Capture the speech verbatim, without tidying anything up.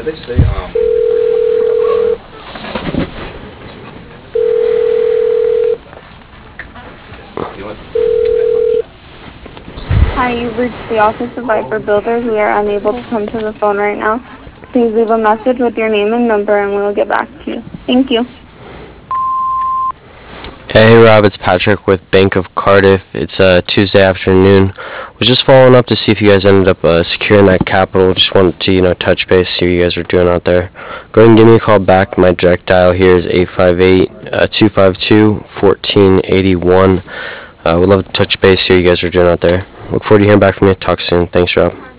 they say, um, you know what? Hi, you've reached the office of Viper Builders. We are unable to come to the phone right now. Please leave a message with your name and number and we will get back to you. Thank you. Hey Rob, it's Patrick with Bank of Cardiff. It's uh, Tuesday afternoon. Was just following up to see if you guys ended up uh, securing that capital. Just wanted to, you know, touch base, see what you guys are doing out there. Go ahead and give me a call back. My direct dial here is eight five eight, two five two, one four eight one. Uh, we'd love to touch base, see what you guys are doing out there. Look forward to hearing back from you. Talk soon. Thanks, Rob.